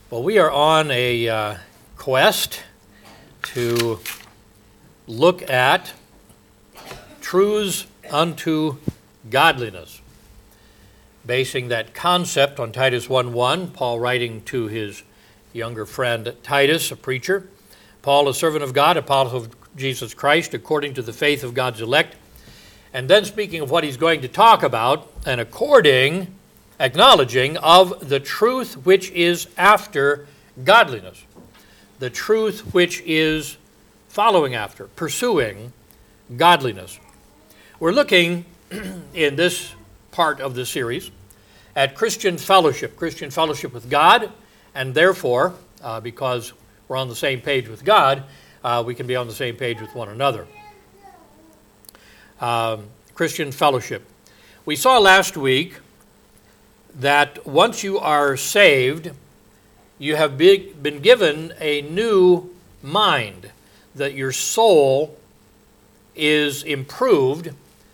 Well, we are on a quest to look at truths unto godliness, basing that concept on Titus 1:1, Paul writing to his younger friend Titus, a preacher. Paul, a servant of God, apostle of Jesus Christ, according to the faith of God's elect. And then speaking of what he's going to talk about, and acknowledging of the truth which is after godliness, the truth which is following after, pursuing godliness. We're looking in this part of the series at Christian fellowship with God, and therefore, because we're on the same page with God, we can be on the same page with one another. Christian fellowship. We saw last week that once you are saved, you have been given a new mind, that your soul is improved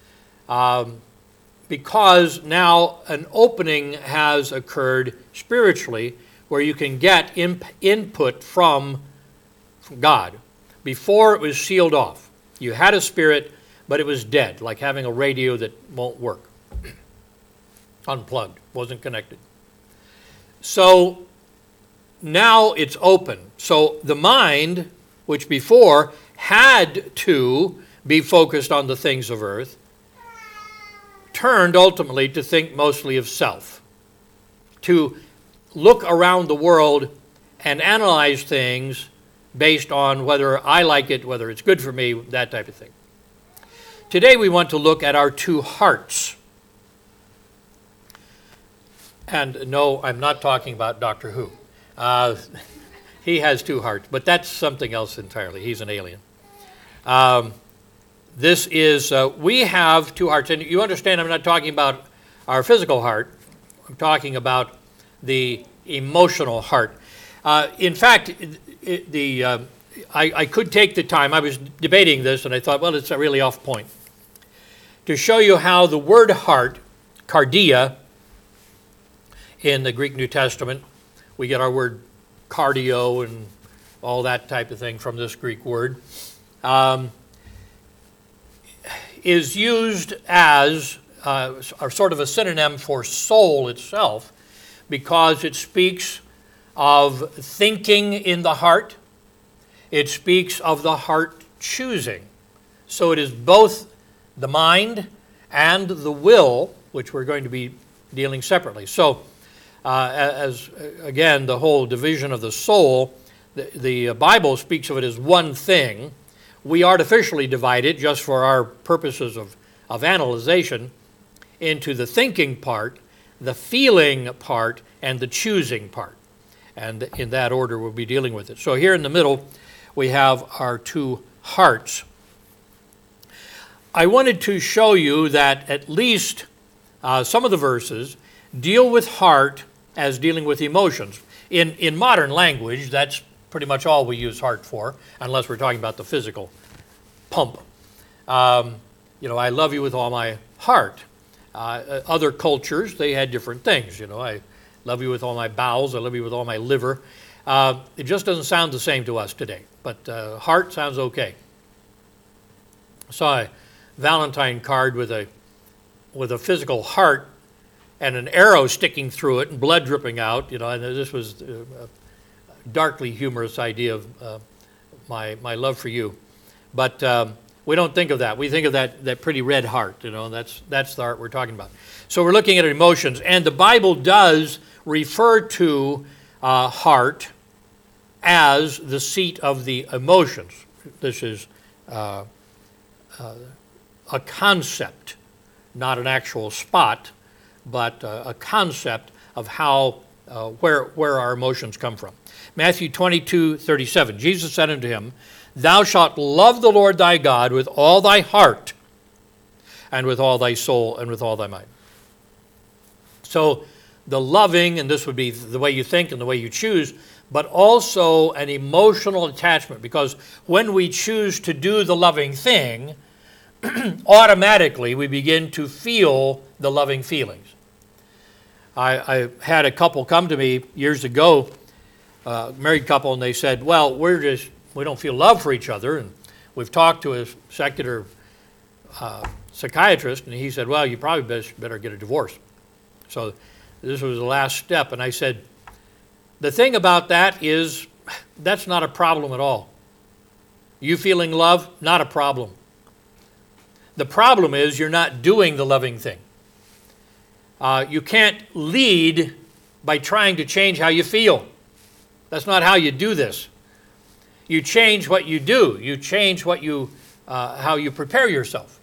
because now an opening has occurred spiritually where you can get input from God. Before it was sealed off. You had a spirit, but it was dead, like having a radio that won't work. Unplugged, wasn't connected. So now it's open. So the mind, which before had to be focused on the things of earth, turned ultimately to think mostly of self, to look around the world and analyze things based on whether I like it, whether it's good for me, that type of thing. Today we want to look at our two hearts. And no, I'm not talking about Doctor Who. He has two hearts, but that's something else entirely. He's an alien. We have two hearts. And you understand I'm not talking about our physical heart. I'm talking about the emotional heart. In fact, I could take the time. I was debating this, and I thought, well, it's really off point. To show you how the word heart, cardia, in the Greek New Testament, we get our word cardio and all that type of thing from this Greek word, is used as sort of a synonym for soul itself, because it speaks of thinking in the heart. It speaks of the heart choosing. So it is both the mind and the will, which we're going to be dealing separately. So, again, the whole division of the soul, the Bible speaks of it as one thing. We artificially divide it, just for our purposes of analyzation, into the thinking part, the feeling part, and the choosing part. And in that order, we'll be dealing with it. So here in the middle, we have our two hearts. I wanted to show you that at least some of the verses deal with heart as dealing with emotions. In modern language, that's pretty much all we use heart for, unless we're talking about the physical pump. I love you with all my heart. Other cultures, they had different things. I love you with all my bowels. I love you with all my liver. It just doesn't sound the same to us today, but heart sounds okay. I saw a Valentine card with a physical heart and an arrow sticking through it and blood dripping out. And this was a darkly humorous idea of my love for you. But we don't think of that. We think of that pretty red heart. That's the heart we're talking about. So we're looking at emotions, and the Bible does refer to heart as the seat of the emotions. This is a concept, not an actual spot, but a concept of how where our emotions come from. Matthew 22:37, Jesus said unto him, Thou shalt love the Lord thy God with all thy heart, and with all thy soul, and with all thy mind. So the loving, and this would be the way you think and the way you choose, but also an emotional attachment, because when we choose to do the loving thing, automatically we begin to feel the loving feelings. I had a couple come to me years ago married couple, and they said, well, we don't feel love for each other, and we've talked to a secular psychiatrist, and he said, well, you probably better get a divorce. So this was the last step, and I said, the thing about that is that's not a problem at all. You feeling love, not a problem. The problem is you're not doing the loving thing. You can't lead by trying to change how you feel. That's not how you do this. You change what you do. You change how you prepare yourself.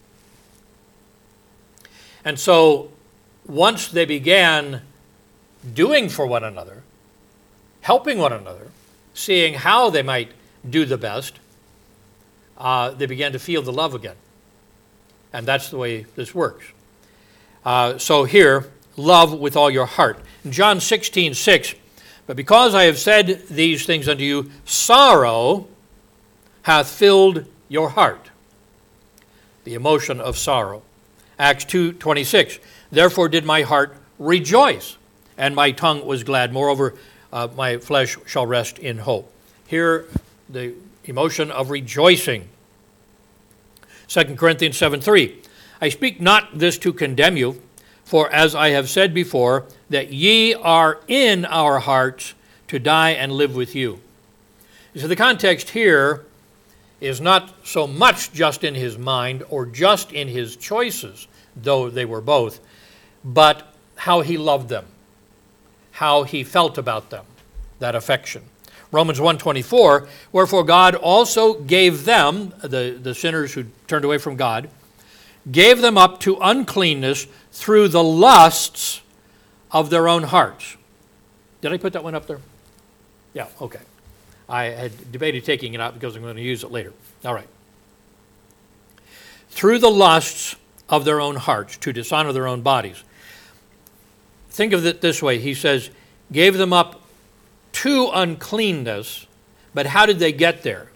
And so once they began doing for one another, helping one another, seeing how they might do the best, they began to feel the love again. And that's the way this works. So here, love with all your heart. In John 16:6, but because I have said these things unto you, sorrow hath filled your heart. The emotion of sorrow. Acts 2:26, therefore did my heart rejoice, and my tongue was glad. Moreover, my flesh shall rest in hope. Here, the emotion of rejoicing. 2 Corinthians 7:3, I speak not this to condemn you, for as I have said before, that ye are in our hearts to die and live with you. So the context here is not so much just in his mind or just in his choices, though they were both, but how he loved them, how he felt about them, that affection. Romans 1:24, wherefore God also gave them, the sinners who turned away from God, gave them up to uncleanness through the lusts of their own hearts. Did I put that one up there? Yeah, okay. I had debated taking it out because I'm going to use it later. All right. Through the lusts of their own hearts, to dishonor their own bodies. Think of it this way. He says, gave them up to uncleanness, but how did they get there?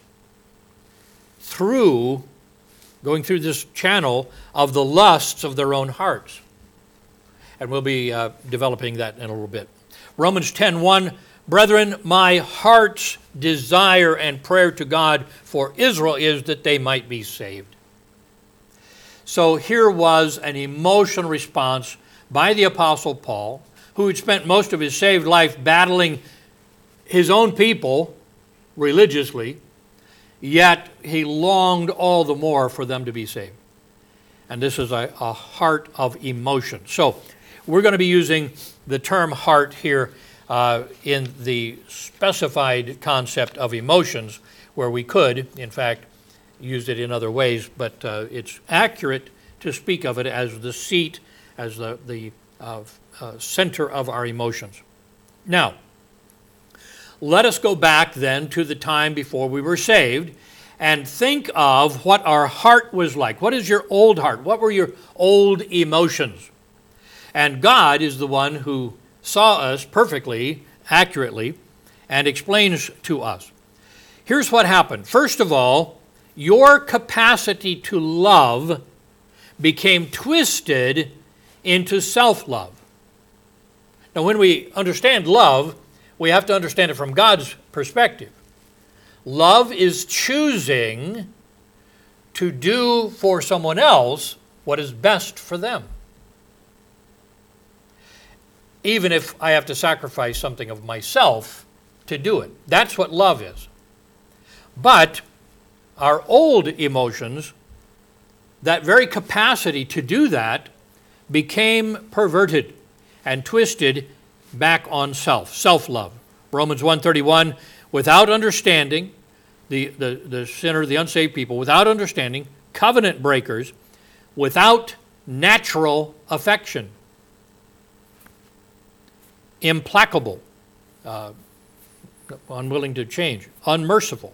Going through this channel of the lusts of their own hearts. And we'll be developing that in a little bit. Romans 10:1, brethren, my heart's desire and prayer to God for Israel is that they might be saved. So here was an emotional response by the Apostle Paul, who had spent most of his saved life battling his own people religiously, yet he longed all the more for them to be saved. And this is a heart of emotion. So we're going to be using the term heart here in the specified concept of emotions, where we could, in fact, use it in other ways, but it's accurate to speak of it as the seat, as the center of our emotions. Now, let us go back then to the time before we were saved and think of what our heart was like. What is your old heart? What were your old emotions? And God is the one who saw us perfectly, accurately, and explains to us. Here's what happened. First of all, your capacity to love became twisted into self-love. Now, when we understand love, we have to understand it from God's perspective. Love is choosing to do for someone else what is best for them, even if I have to sacrifice something of myself to do it. That's what love is. But our old emotions, that very capacity to do that, became perverted and twisted back on self-love. Romans 1:31, without understanding, the sinner, the unsaved people, without understanding, covenant breakers, without natural affection, implacable, unwilling to change, unmerciful.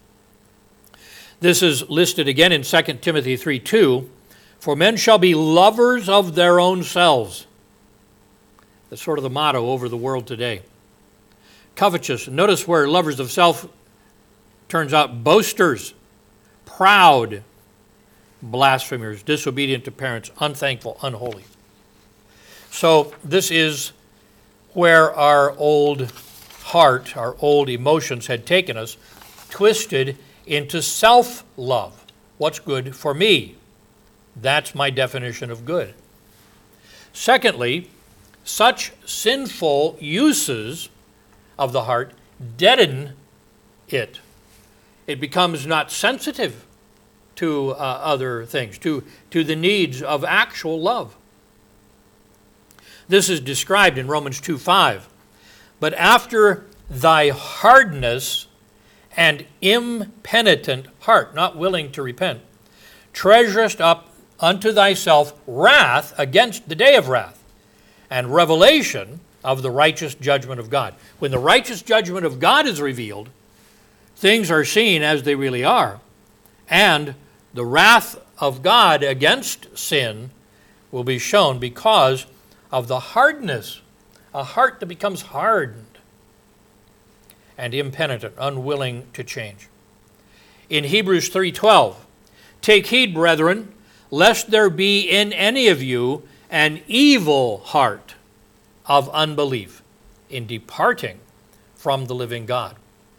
This is listed again in 2 Timothy 3:2, for men shall be lovers of their own selves. That's sort of the motto over the world today. Covetous. Notice where lovers of self turns out boasters, proud, blasphemers, disobedient to parents, unthankful, unholy. So this is where our old heart, our old emotions had taken us, twisted into self-love. What's good for me? That's my definition of good. Secondly, such sinful uses of the heart deaden it. It becomes not sensitive to other things, to the needs of actual love. This is described in Romans 2:5. But after thy hardness and impenitent heart, not willing to repent, treasurest up unto thyself wrath against the day of wrath, and revelation of the righteous judgment of God. When the righteous judgment of God is revealed, things are seen as they really are, and the wrath of God against sin will be shown because of the hardness, a heart that becomes hardened and impenitent, unwilling to change. In Hebrews 3:12, take heed, brethren, lest there be in any of you an evil heart of unbelief in departing from the living God.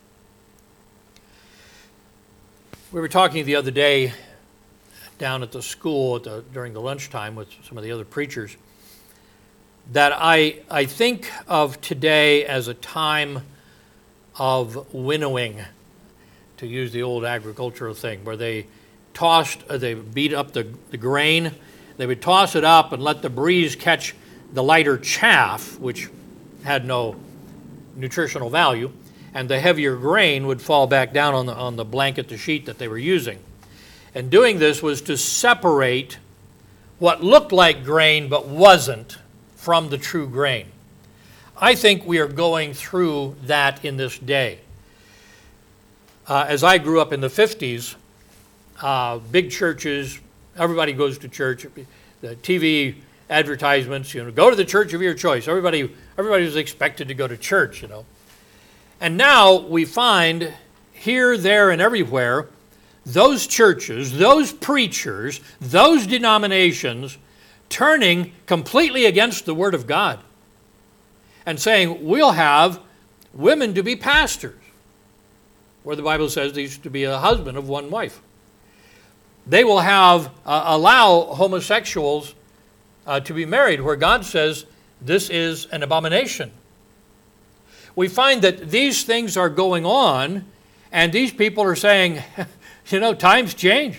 We were talking the other day down at the school during the lunchtime with some of the other preachers that I think of today as a time of winnowing, to use the old agricultural thing, where they beat up the grain, they would toss it up and let the breeze catch the lighter chaff, which had no nutritional value, and the heavier grain would fall back down on the blanket, the sheet that they were using. And doing this was to separate what looked like grain but wasn't from the true grain. I think we are going through that in this day. As I grew up in the 50s, big churches, everybody goes to church, the TV advertisements, go to the church of your choice. Everybody was expected to go to church, And now we find here, there, and everywhere, those churches, those preachers, those denominations turning completely against the Word of God and saying, we'll have women to be pastors, where the Bible says these to be a husband of one wife. They will allow homosexuals to be married, where God says this is an abomination. We find that these things are going on, and these people are saying, times change.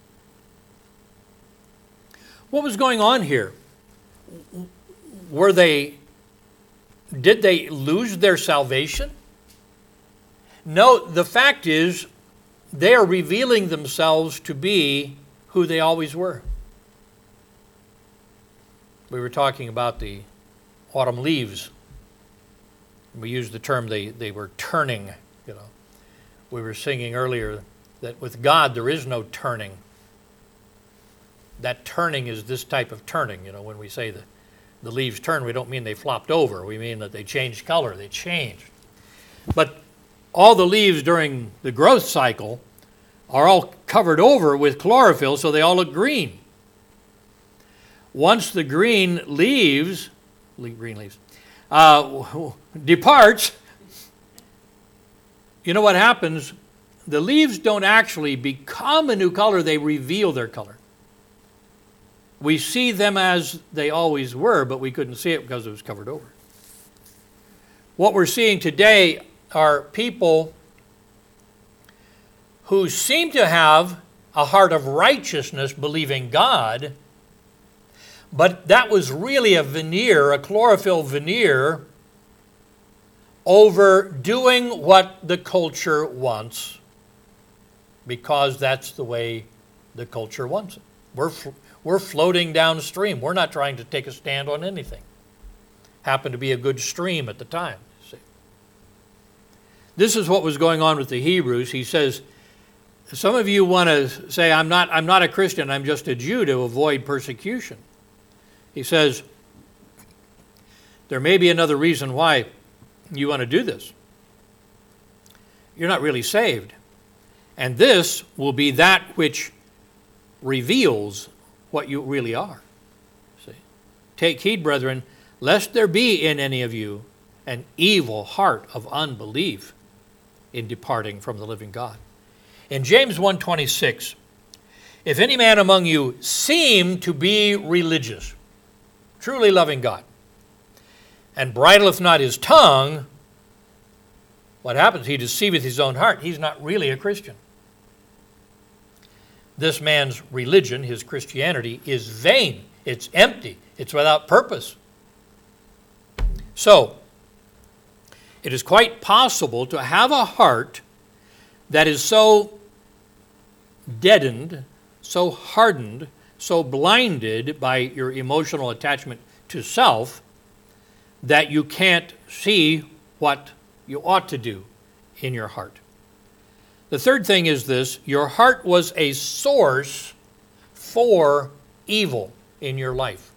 What was going on here? Did they lose their salvation? No, the fact is they are revealing themselves to be who they always were. We were talking about the autumn leaves. We used the term they were turning, We were singing earlier that with God there is no turning. That turning is this type of turning. When we say the leaves turn, we don't mean they flopped over. We mean that they changed color. They changed. But all the leaves during the growth cycle are all covered over with chlorophyll, so they all look green. Once the green leaves departs, you know what happens? The leaves don't actually become a new color, they reveal their color. We see them as they always were, but we couldn't see it because it was covered over. What we're seeing today are people who seem to have a heart of righteousness, believing God, but that was really a veneer, a chlorophyll veneer, over doing what the culture wants, because that's the way the culture wants it. We're floating downstream. We're not trying to take a stand on anything. Happened to be a good stream at the time. See? This is what was going on with the Hebrews. He says, some of you want to say, I'm not a Christian, I'm just a Jew, to avoid persecution. He says, there may be another reason why you want to do this. You're not really saved. And this will be that which reveals what you really are. See? Take heed, brethren, lest there be in any of you an evil heart of unbelief in departing from the living God. In James 1:26, if any man among you seem to be religious, truly loving God, and bridleth not his tongue, what happens? He deceiveth his own heart. He's not really a Christian. This man's religion, his Christianity, is vain. It's empty. It's without purpose. So, it is quite possible to have a heart that is so deadened, so hardened, so blinded by your emotional attachment to self that you can't see what you ought to do in your heart. The third thing is this: your heart was a source for evil in your life.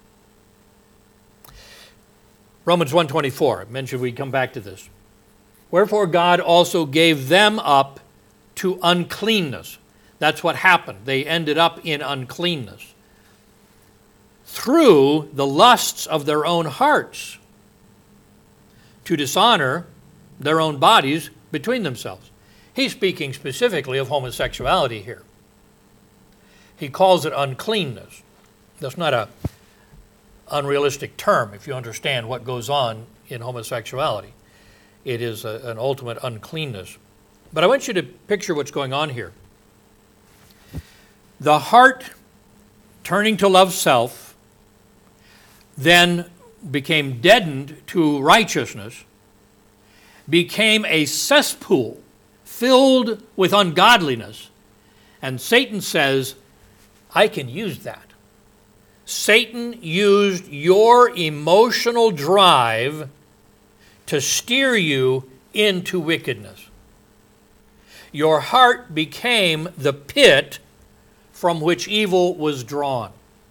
Romans 1:24, I mentioned we'd come back to this. Wherefore God also gave them up to uncleanness. That's what happened. They ended up in uncleanness through the lusts of their own hearts, to dishonor their own bodies between themselves. He's speaking specifically of homosexuality here. He calls it uncleanness. That's not an unrealistic term if you understand what goes on in homosexuality. It is an ultimate uncleanness. But I want you to picture what's going on here. The heart turning to love self, then became deadened to righteousness, became a cesspool filled with ungodliness. And Satan says, I can use that. Satan used your emotional drive to steer you into wickedness. Your heart became the pit from which evil was drawn.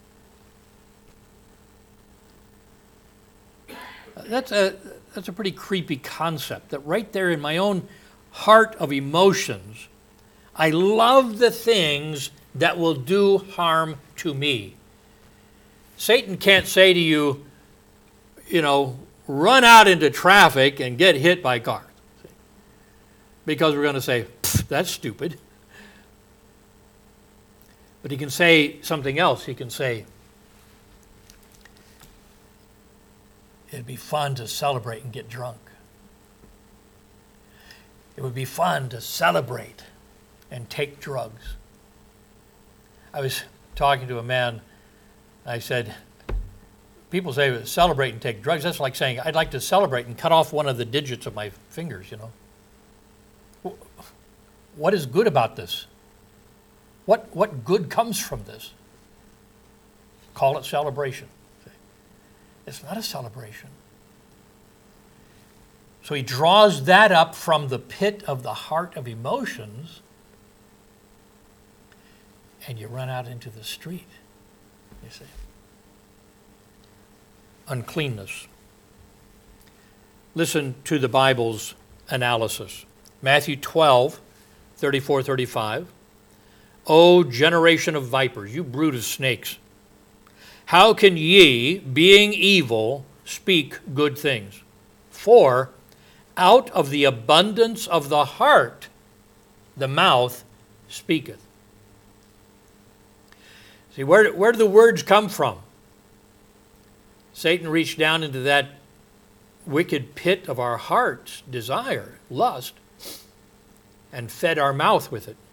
That's a pretty creepy concept, that right there in my own heart of emotions, I love the things that will do harm to me. Satan can't say to you, run out into traffic and get hit by cars. Because we're going to say, that's stupid. But he can say something else. He can say, it'd be fun to celebrate and get drunk. It would be fun to celebrate and take drugs. I was talking to a man. I said, people say celebrate and take drugs. That's like saying, I'd like to celebrate and cut off one of the digits of my fingers, What is good about this? What good comes from this? Call it celebration. It's not a celebration. So he draws that up from the pit of the heart of emotions, and you run out into the street, you see. Uncleanness. Listen to the Bible's analysis. Matthew 12:34-35. O generation of vipers, you brood of snakes, how can ye, being evil, speak good things? For out of the abundance of the heart, the mouth speaketh. See, where do the words come from? Satan reached down into that wicked pit of our heart's desire, lust, and fed our mouth with it.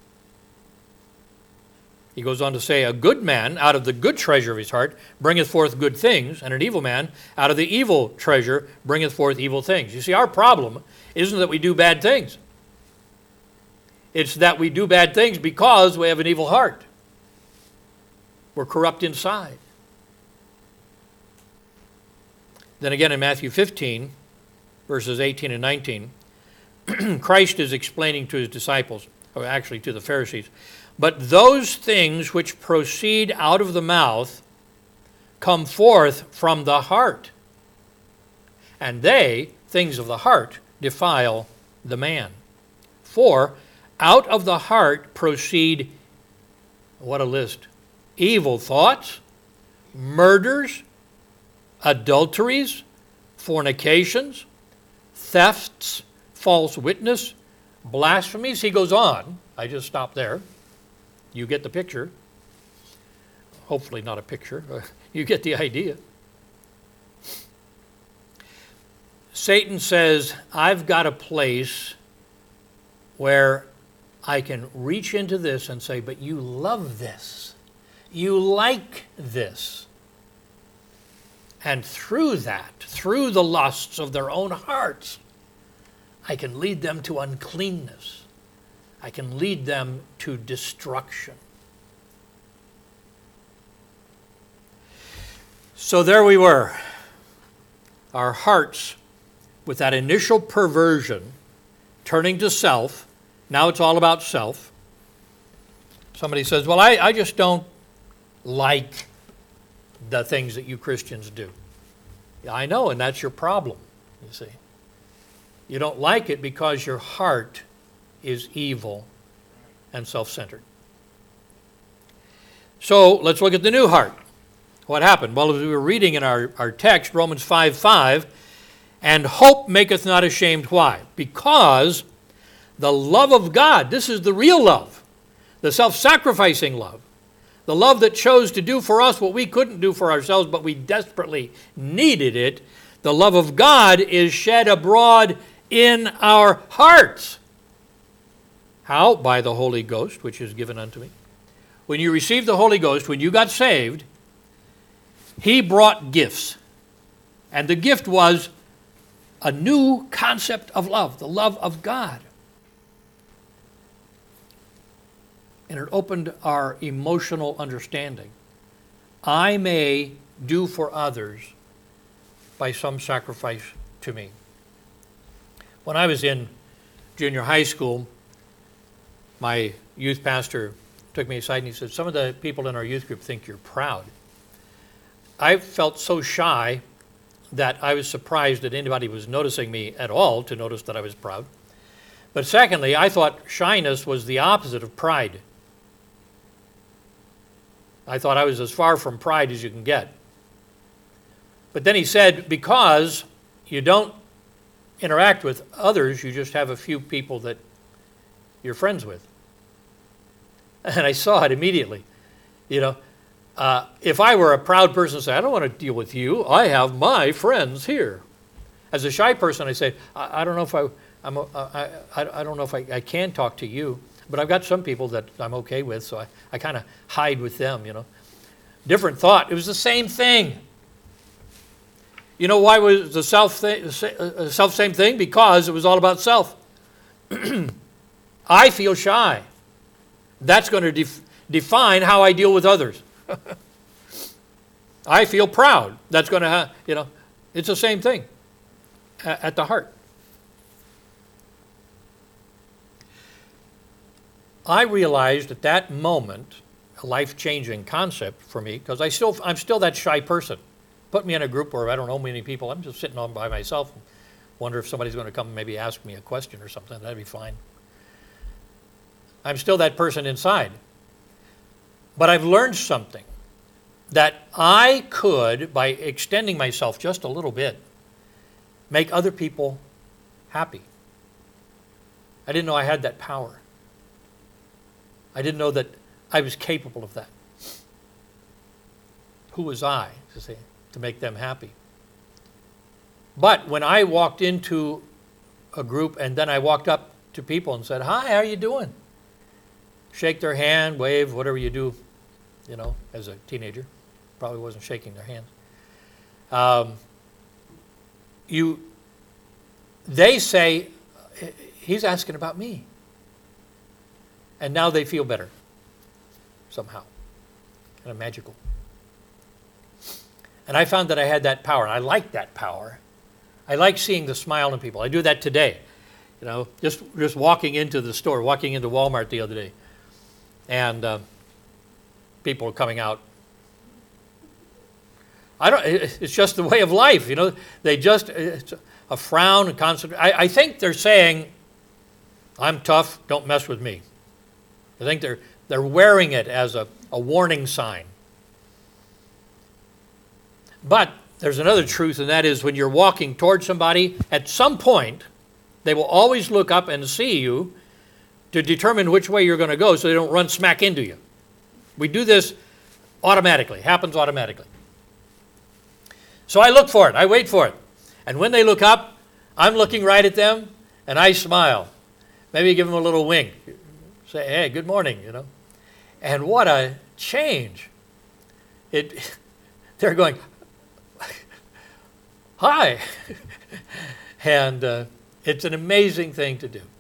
He goes on to say, a good man out of the good treasure of his heart bringeth forth good things, and an evil man out of the evil treasure bringeth forth evil things. You see, our problem isn't that we do bad things. It's that we do bad things because we have an evil heart. We're corrupt inside. Then again in Matthew 15, verses 18 and 19, Christ is explaining to his disciples, or actually to the Pharisees, but those things which proceed out of the mouth come forth from the heart, and they, things of the heart, defile the man. For out of the heart proceed, what a list, evil thoughts, murders, adulteries, fornications, thefts, false witness, blasphemies. He goes on. I just stopped there. You get the picture. Hopefully not a picture. You get the idea. Satan says, I've got a place where I can reach into this and say, but you love this. You like this. And through that, through the lusts of their own hearts, I can lead them to uncleanness. I can lead them to destruction. So there we were. Our hearts, with that initial perversion, turning to self. Now it's all about self. Somebody says, well, I just don't like the things that you Christians do. Yeah, I know, and that's your problem, you see. You don't like it because your heart is evil and self-centered. So let's look at the new heart. What happened? Well, as we were reading in our text, Romans 5:5, and hope maketh not ashamed. Why? Because the love of God, this is the real love, the self-sacrificing love, the love that chose to do for us what we couldn't do for ourselves, but we desperately needed it. The love of God is shed abroad in our hearts. How? By the Holy Ghost, which is given unto me. When you received the Holy Ghost, when you got saved, He brought gifts. And the gift was a new concept of love, the love of God. And it opened our emotional understanding. I may do for others by some sacrifice to me. When I was in junior high school, my youth pastor took me aside and he said, some of the people in our youth group think you're proud. I felt so shy that I was surprised that anybody was noticing me at all to notice that I was proud. But secondly, I thought shyness was the opposite of pride. I thought I was as far from pride as you can get. But then he said, because you don't interact with others, you just have a few people that you're friends with. And I saw it immediately. You know, if I were a proud person and say, I don't want to deal with you, I have my friends here. As a shy person, I say, I don't know if I don't know if I can talk to you, but I've got some people that I'm okay with, so I kind of hide with them, you know. Different thought. It was the same thing. You know why was the self-same thing? Because it was all about self. I feel shy. That's going to define how I deal with others. I feel proud. That's going to, you know, it's the same thing at the heart. I realized at that moment, a life-changing concept for me, because I'm still that shy person. Put me in a group where I don't know many people. I'm just sitting on by myself and wonder if somebody's going to come and maybe ask me a question or something. That'd be fine. I'm still that person inside. But I've learned something, that I could, by extending myself just a little bit, make other people happy. I didn't know I had that power. I didn't know that I was capable of that. Who was I to make them happy? But when I walked into a group and then I walked up to people and said, hi, how are you doing? Shake their hand, wave, whatever you do, you know, as a teenager. Probably wasn't shaking their hands. They say, he's asking about me. And now they feel better, somehow, kind of magical. And I found that I had that power, and I like that power. I like seeing the smile in people. I do that today. You know, just walking into the store, walking into Walmart the other day, and people are coming out. It's just the way of life, you know. It's a frown and constant. I think they're saying, I'm tough, don't mess with me. I think they're wearing it as a warning sign. But there's another truth, and that is when you're walking towards somebody, at some point, they will always look up and see you to determine which way you're going to go so they don't run smack into you. We do this automatically, happens automatically. So I look for it, I wait for it. And when they look up, I'm looking right at them, and I smile. Maybe give them a little wink. Say, hey, good morning, you know. And what a change. They're going, hi. And it's an amazing thing to do.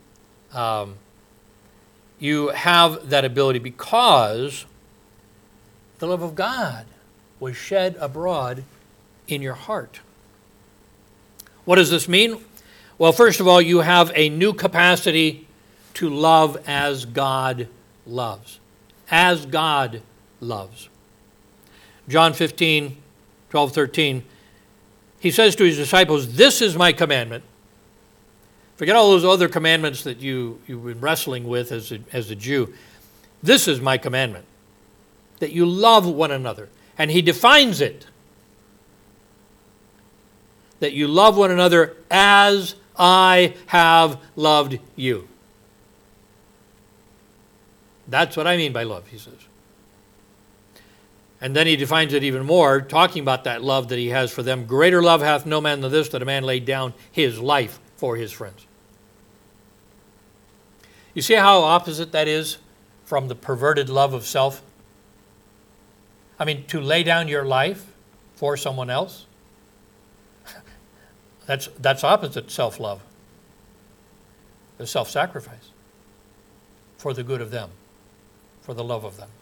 You have that ability because the love of God was shed abroad in your heart. What does this mean? Well, first of all, you have a new capacity to love as God loves. As God loves. John 15, 12, 13, he says to his disciples, this is my commandment. Forget all those other commandments that you've been wrestling with as a Jew. This is my commandment, that you love one another. And he defines it. That you love one another as I have loved you. That's what I mean by love, he says. And then he defines it even more, talking about that love that he has for them. Greater love hath no man than this, that a man laid down his life for his friends. You see how opposite that is from the perverted love of self? I mean, to lay down your life for someone else, that's opposite self-love. The self-sacrifice for the good of them, for the love of them.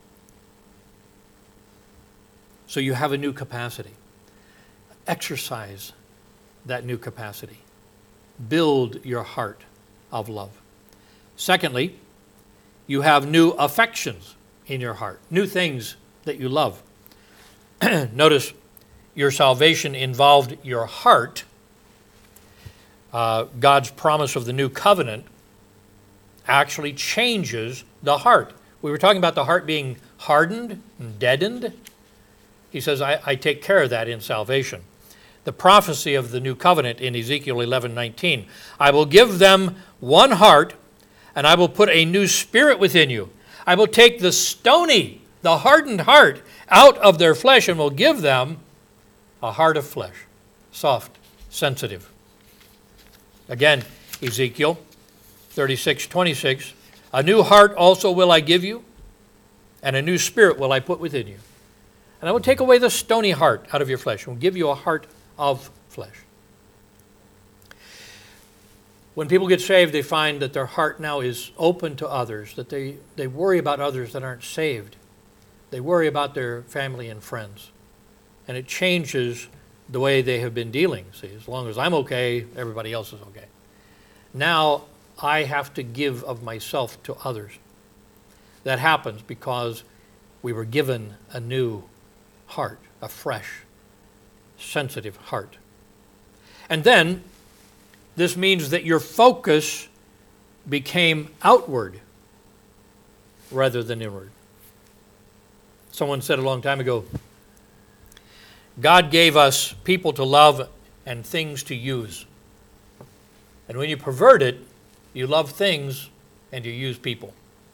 So you have a new capacity. Exercise that new capacity. Build your heart of love. Secondly, you have new affections in your heart, new things that you love. Notice your salvation involved your heart. God's promise of the new covenant actually changes the heart. We were talking about the heart being hardened and deadened. He says, I take care of that in salvation. The prophecy of the new covenant in Ezekiel 11:19. I will give them one heart, and I will put a new spirit within you. I will take the stony, the hardened heart out of their flesh and will give them a heart of flesh, soft, sensitive. Again, Ezekiel 36:26. A new heart also will I give you, and a new spirit will I put within you. And I will take away the stony heart out of your flesh and will give you a heart of flesh. When people get saved, they find that their heart now is open to others, that they worry about others that aren't saved. They worry about their family and friends. And it changes the way they have been dealing. See, as long as I'm okay, everybody else is okay. Now I have to give of myself to others. That happens because we were given a new heart, a fresh, sensitive heart. And then this means that your focus became outward rather than inward. Someone said a long time ago, God gave us people to love and things to use. And when you pervert it, you love things and you use people.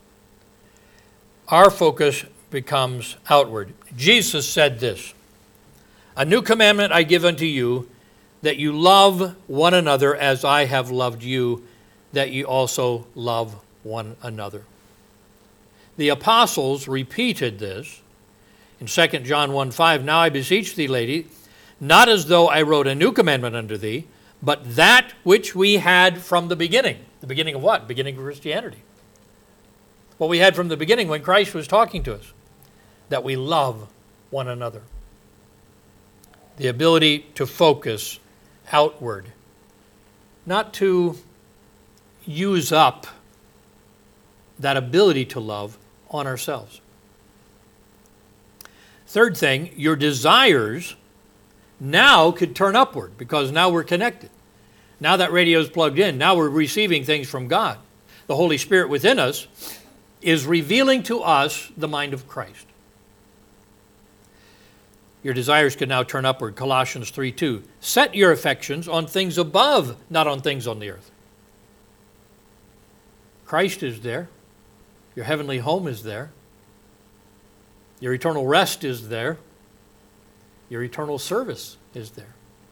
Our focus becomes outward. Jesus said this, a new commandment I give unto you, that you love one another as I have loved you, that you also love one another. The apostles repeated this in 2 John 1:5. Now I beseech thee, lady, not as though I wrote a new commandment unto thee, but that which we had from the beginning. The beginning of what? The beginning of Christianity. What we had from the beginning when Christ was talking to us, that we love one another. The ability to focus outward, not to use up that ability to love on ourselves. Third thing, your desires now could turn upward because now we're connected. Now that radio is plugged in, now we're receiving things from God. The Holy Spirit within us is revealing to us the mind of Christ. Your desires can now turn upward. Colossians 3:2. Set your affections on things above, not on things on the earth. Christ is there. Your heavenly home is there. Your eternal rest is there. Your eternal service is there.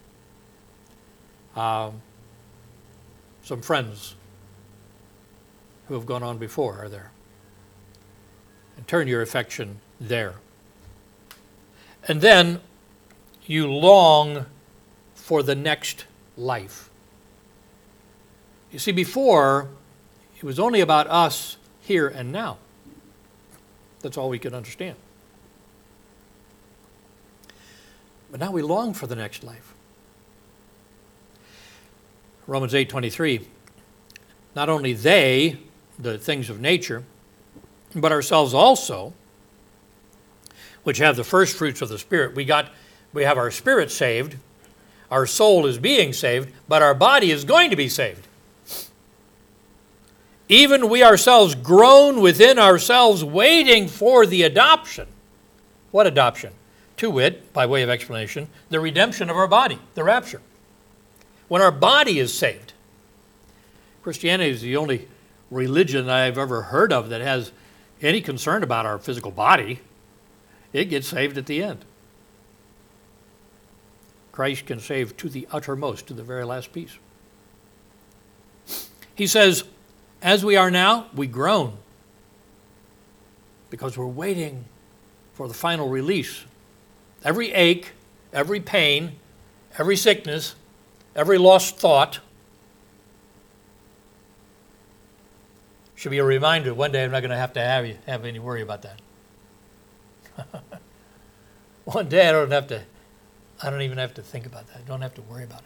Some friends who have gone on before are there. And turn your affection there. And then you long for the next life. You see, before, it was only about us here and now. That's all we could understand. But now we long for the next life. Romans 8:23. Not only they, the things of nature, but ourselves also, which have the first fruits of the Spirit. We have our spirit saved, our soul is being saved, but our body is going to be saved. Even we ourselves groan within ourselves, waiting for the adoption. What adoption? To wit, by way of explanation, the redemption of our body, the rapture. When our body is saved. Christianity is the only religion I've ever heard of that has any concern about our physical body. It gets saved at the end. Christ can save to the uttermost, to the very last piece. He says, as we are now, we groan because we're waiting for the final release. Every ache, every pain, every sickness, every lost thought should be a reminder one day I'm not going to have any worry about that. One day I don't even have to think about that. I don't have to worry about it.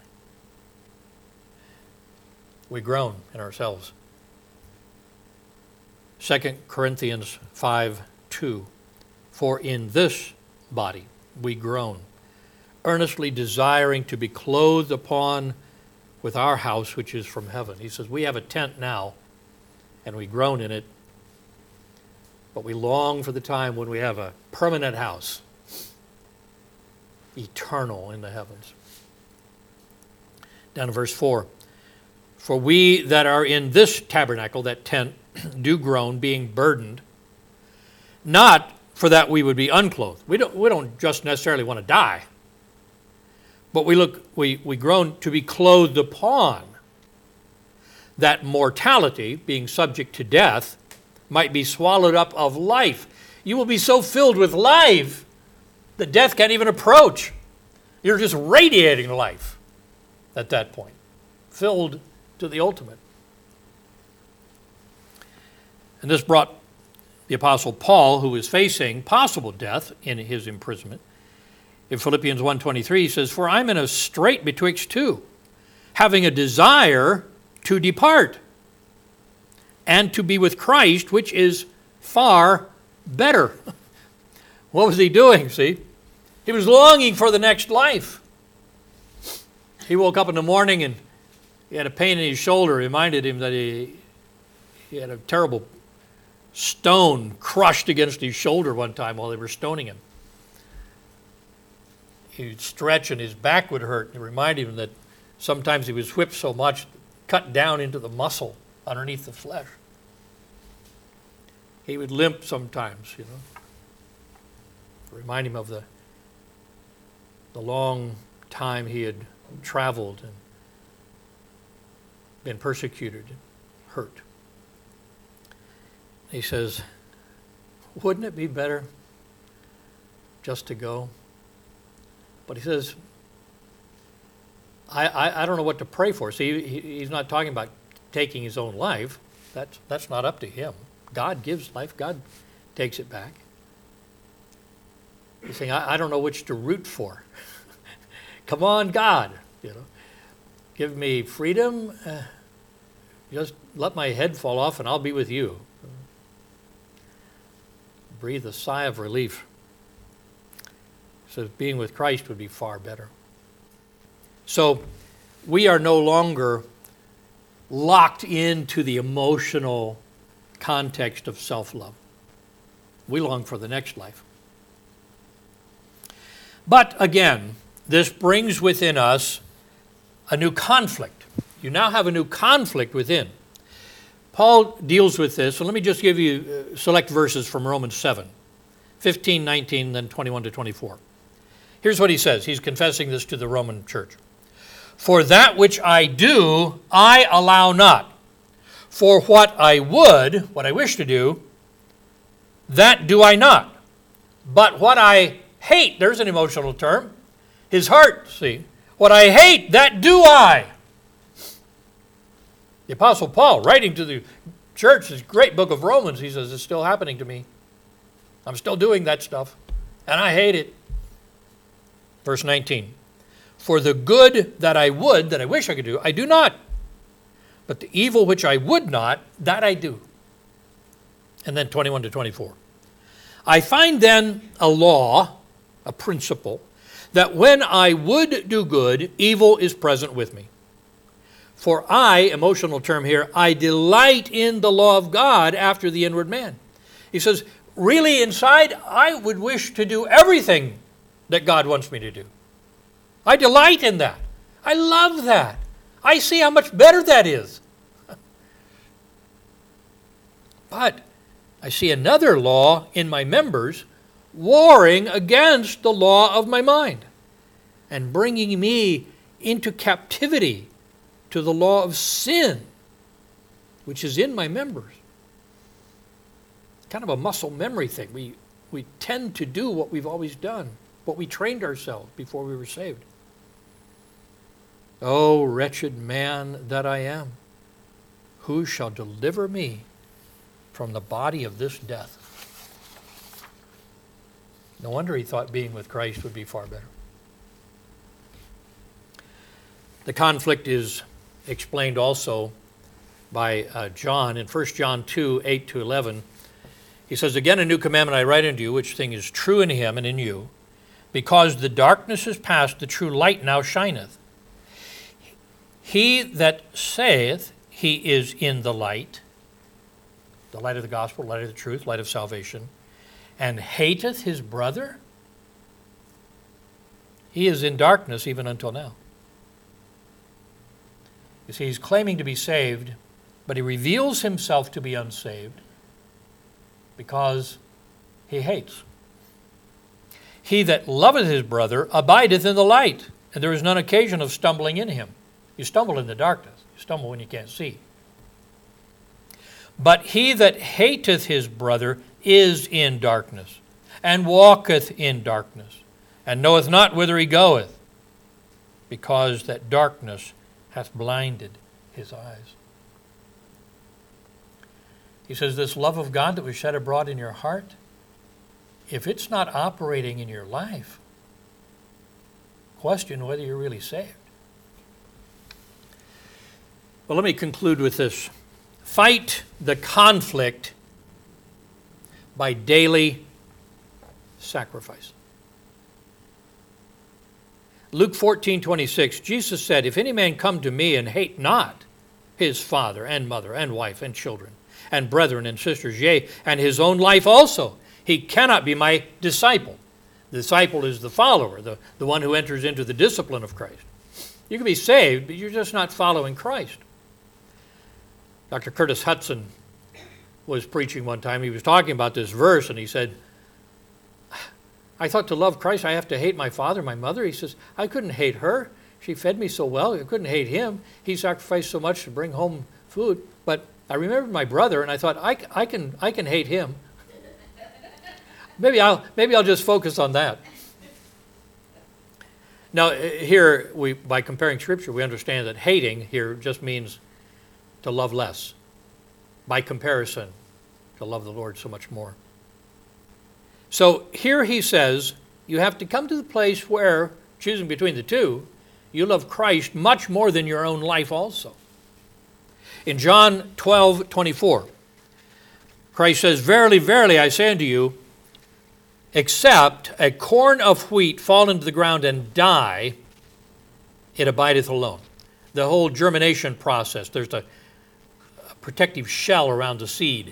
We groan in ourselves. 2 Corinthians 5:2. For in this body we groan, earnestly desiring to be clothed upon with our house which is from heaven. He says we have a tent now, and we groan in it, but we long for the time when we have a permanent house, eternal in the heavens. Down to verse 4. For we that are in this tabernacle, that tent, do groan, being burdened, not for that we would be unclothed. We don't just necessarily want to die, but we groan to be clothed upon, that mortality, being subject to death, might be swallowed up of life. You will be so filled with life that death can't even approach. You're just radiating life at that point, filled to the ultimate. And this brought the Apostle Paul, who was facing possible death in his imprisonment. In Philippians 1:23, he says, for I'm in a strait betwixt two, having a desire to depart and to be with Christ, which is far better. What was he doing, see? He was longing for the next life. He woke up in the morning and he had a pain in his shoulder. It reminded him that he had a terrible stone crushed against his shoulder one time while they were stoning him. He'd stretch and his back would hurt. It reminded him that sometimes he was whipped so much, cut down into the muscle underneath the flesh. He would limp sometimes, Remind him of the long time he had traveled and been persecuted and hurt. He says, wouldn't it be better just to go? But he says, I don't know what to pray for. See, he's not talking about taking his own life. That's not up to him. God gives life. God takes it back. He's saying, I don't know which to root for. Come on, God. Give me freedom. Just let my head fall off and I'll be with you. Breathe a sigh of relief. So being with Christ would be far better. So we are no longer locked into the emotional context of self-love. We long for the next life. But again, this brings within us a new conflict. You now have a new conflict within. Paul deals with this, so let me just give you select verses from Romans 7, 15, 19, then 21 to 24. Here's what he says. He's confessing this to the Roman church. For that which I do, I allow not. For what I would, what I wish to do, that do I not. But what I hate, there's an emotional term, his heart, see. What I hate, that do I. The Apostle Paul, writing to the church, this great book of Romans, he says, it's still happening to me. I'm still doing that stuff, and I hate it. Verse 19. For the good that I would, that I wish I could do, I do not. But the evil which I would not, that I do. And then 21 to 24. I find then a law, a principle, that when I would do good, evil is present with me. For I, emotional term here, I delight in the law of God after the inward man. He says, really inside, I would wish to do everything that God wants me to do. I delight in that. I love that. I see how much better that is. But I see another law in my members warring against the law of my mind and bringing me into captivity to the law of sin, which is in my members. Kind of a muscle memory thing. We tend to do what we've always done, what we trained ourselves before we were saved. Oh, wretched man that I am, who shall deliver me from the body of this death? No wonder he thought being with Christ would be far better. The conflict is explained also by John in 1 John 2, 8 to 11. He says, again, a new commandment I write unto you, which thing is true in him and in you, because the darkness is past, the true light now shineth. He that saith he is in the light of the gospel, light of the truth, light of salvation, and hateth his brother, he is in darkness even until now. You see, he's claiming to be saved, but he reveals himself to be unsaved because he hates. He that loveth his brother abideth in the light, and there is none occasion of stumbling in him. You stumble in the darkness. You stumble when you can't see. But he that hateth his brother is in darkness, and walketh in darkness, and knoweth not whither he goeth, because that darkness hath blinded his eyes. He says, this love of God that was shed abroad in your heart, if it's not operating in your life, question whether you're really saved. Well, let me conclude with this. Fight the conflict by daily sacrifice. Luke 14:26, Jesus said, if any man come to me and hate not his father and mother and wife and children and brethren and sisters, yea, and his own life also, he cannot be my disciple. The disciple is the follower, the one who enters into the discipline of Christ. You can be saved, but you're just not following Christ. Dr. Curtis Hudson was preaching one time. He was talking about this verse, and he said, I thought to love Christ I have to hate my father, my mother. He says, I couldn't hate her. She fed me so well. I couldn't hate him. He sacrificed so much to bring home food. But I remembered my brother, and I thought, I can hate him. Maybe I'll just focus on that. Now, here, by comparing Scripture, we understand that hating here just means to love less. By comparison, to love the Lord so much more. So here he says, you have to come to the place where, choosing between the two, you love Christ much more than your own life also. In John 12:24, Christ says, verily, verily, I say unto you, except a corn of wheat fall into the ground and die, it abideth alone. The whole germination process, there's a protective shell around the seed.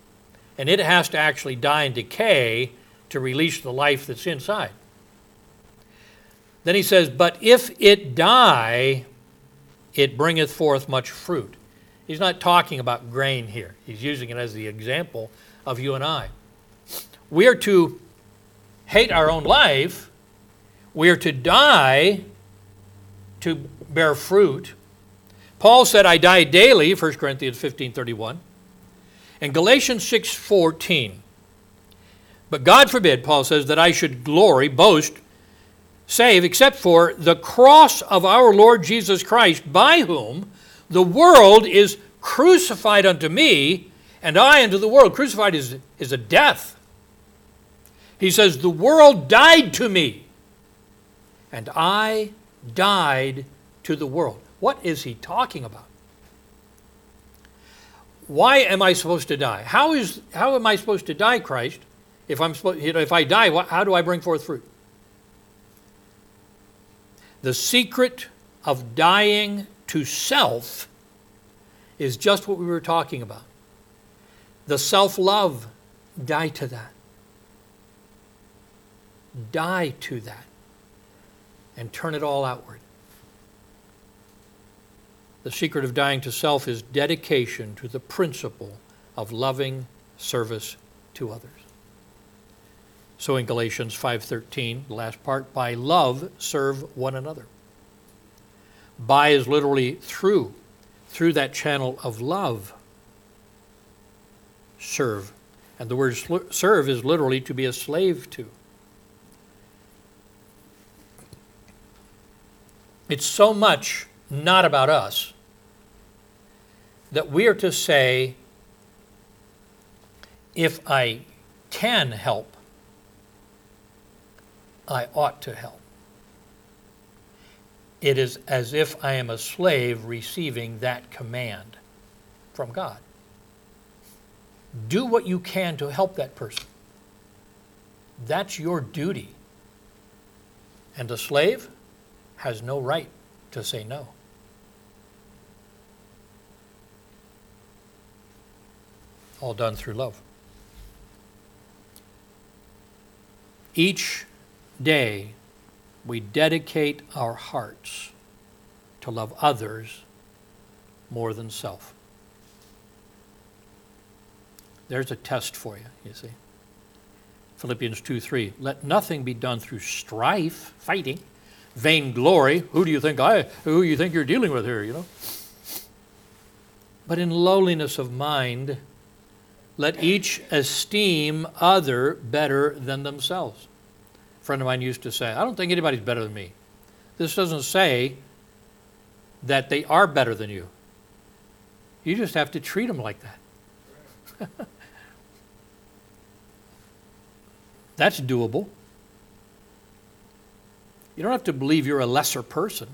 And it has to actually die and decay to release the life that's inside. Then he says, but if it die, it bringeth forth much fruit. He's not talking about grain here. He's using it as the example of you and I. We are to hate our own life. We are to die to bear fruit. Paul said, I die daily, 1 Corinthians 15:31. And Galatians 6:14. But God forbid, Paul says, that I should glory, boast, save, except for the cross of our Lord Jesus Christ, by whom the world is crucified unto me, and I unto the world. Crucified is a death. He says, the world died to me, and I died to the world. What is he talking about? Why am I supposed to die? How am I supposed to die, Christ? If I die, how do I bring forth fruit? The secret of dying to self is just what we were talking about. The self-love, die to that. Die to that. And turn it all outward. The secret of dying to self is dedication to the principle of loving service to others. So in Galatians 5:13, the last part, by love serve one another. By is literally through that channel of love, serve. And the word serve is literally to be a slave to. It's so much not about us that we are to say, if I can help, I ought to help. It is as if I am a slave receiving that command from God. Do what you can to help that person. That's your duty. And the slave has no right to say no. All done through love. Each day, we dedicate our hearts to love others more than self. There's a test for you, you see. Philippians 2:3. Let nothing be done through strife, fighting, vainglory. Who you think you're dealing with here, you know? But in lowliness of mind, let each esteem other better than themselves. A friend of mine used to say, I don't think anybody's better than me. This doesn't say that they are better than you. You just have to treat them like that. That's doable. You don't have to believe you're a lesser person.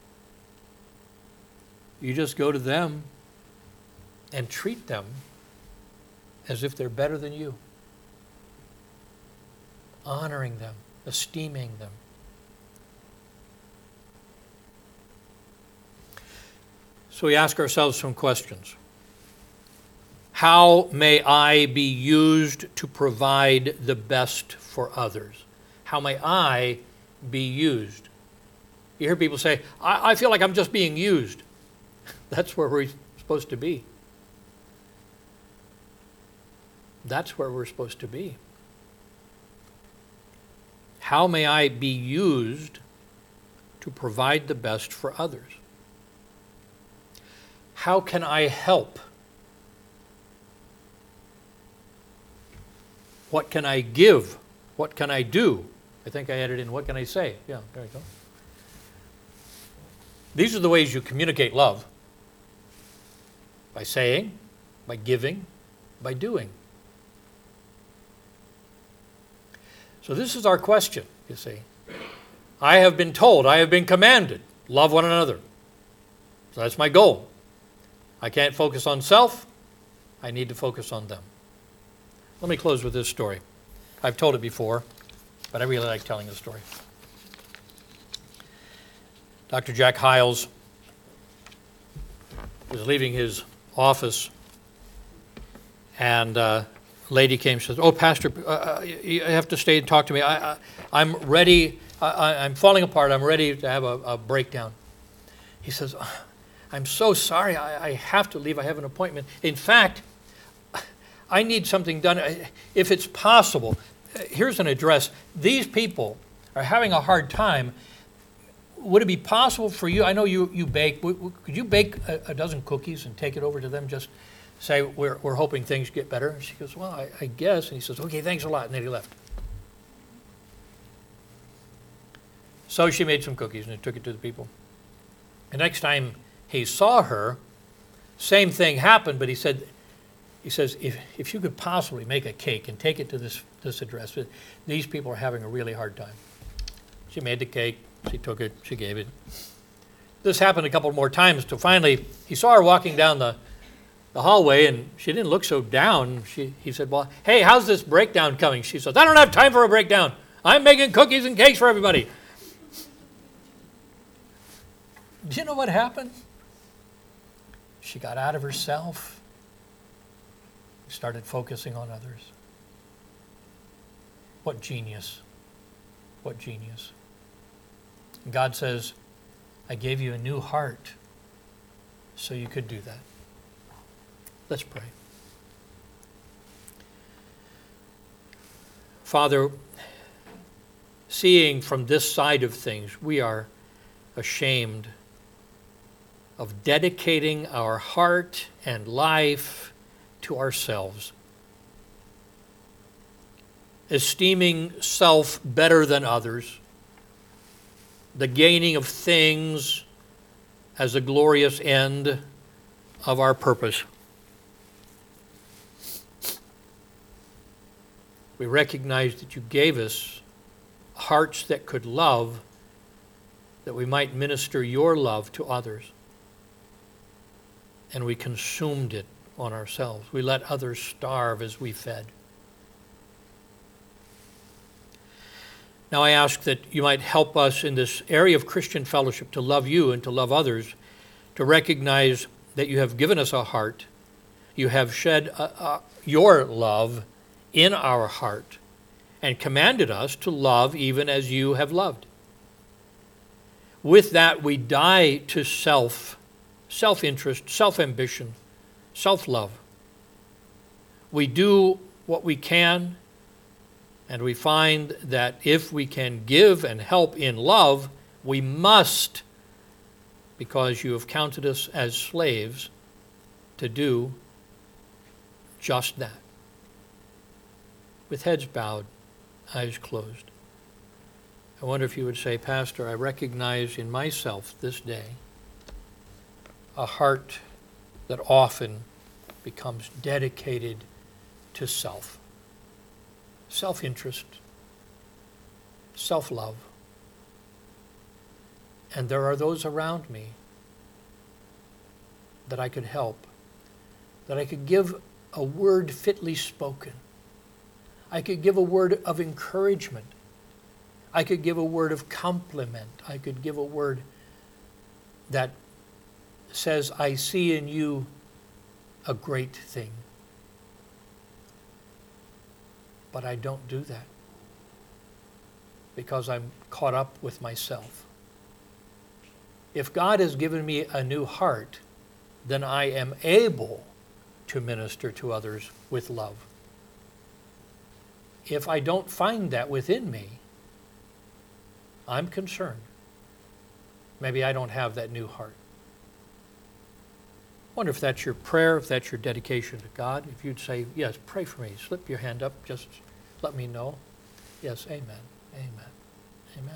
You just go to them and treat them as if they're better than you. Honoring them, esteeming them. So we ask ourselves some questions. How may I be used to provide the best for others? How may I be used? You hear people say, I feel like I'm just being used. That's where we're supposed to be. That's where we're supposed to be. How may I be used to provide the best for others? How can I help? What can I give? What can I do? I think I added in, what can I say? Yeah, there you go. These are the ways you communicate love. By saying, by giving, by doing. So this is our question, you see. I have been told, I have been commanded, love one another. So that's my goal. I can't focus on self. I need to focus on them. Let me close with this story. I've told it before, but I really like telling the story. Dr. Jack Hyles was leaving his office, and a lady came and says, "Oh, Pastor, you have to stay and talk to me. I'm ready. I'm falling apart. I'm ready to have a breakdown. He says, I'm so sorry. I have to leave. I have an appointment. In fact, I need something done. If it's possible, here's an address. These people are having a hard time. Would it be possible for you? I know you bake. Could you bake a dozen cookies and take it over to them? Just say, we're hoping things get better. And she goes, well, I guess. And he says, okay, thanks a lot. And then he left. So she made some cookies and took it to the people. The next time he saw her, same thing happened, but he says, if you could possibly make a cake and take it to this address, these people are having a really hard time. She made the cake, she took it, she gave it. This happened a couple more times till finally he saw her walking down the hallway and she didn't look so down. He said, well, hey, how's this breakdown coming? She says, I don't have time for a breakdown. I'm making cookies and cakes for everybody. Do you know what happened? She got out of herself, started focusing on others. What genius. What genius. And God says, I gave you a new heart so you could do that. Let's pray. Father, seeing from this side of things, we are ashamed of dedicating our heart and life to ourselves, esteeming self better than others, the gaining of things as a glorious end of our purpose. We recognize that you gave us hearts that could love, that we might minister your love to others. And we consumed it on ourselves. We let others starve as we fed. Now I ask that you might help us in this area of Christian fellowship to love you and to love others, to recognize that you have given us a heart. You have shed your love in our heart and commanded us to love even as you have loved. With that, we die to self-interest, self-ambition, self-love. We do what we can, and we find that if we can give and help in love, we must, because you have counted us as slaves, to do just that. With heads bowed, eyes closed. I wonder if you would say, Pastor, I recognize in myself this day a heart that often becomes dedicated to self. Self-interest, self-love. And there are those around me that I could help, that I could give a word fitly spoken. I could give a word of encouragement. I could give a word of compliment. I could give a word that says, I see in you a great thing. But I don't do that because I'm caught up with myself. If God has given me a new heart, then I am able to minister to others with love. If I don't find that within me, I'm concerned. Maybe I don't have that new heart. I wonder if that's your prayer, if that's your dedication to God. If you'd say, yes, pray for me. Slip your hand up. Just let me know. Yes, amen. Amen. Amen.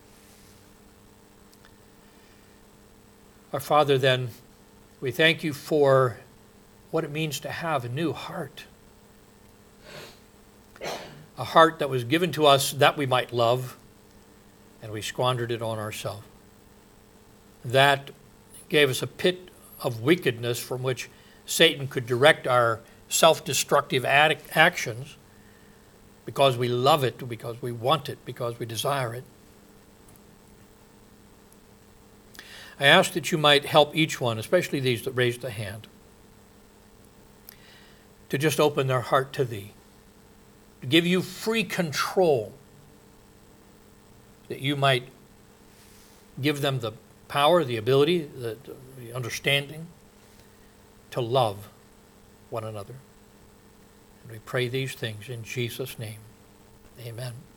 Our Father, then, we thank you for what it means to have a new heart. A heart that was given to us that we might love, and we squandered it on ourselves. That gave us a pit of wickedness from which Satan could direct our self-destructive actions because we love it, because we want it, because we desire it. I ask that you might help each one, especially these that raised a hand, to just open their heart to thee, to give you free control that you might give them the power, the ability, the understanding to love one another. And we pray these things in Jesus' name. Amen.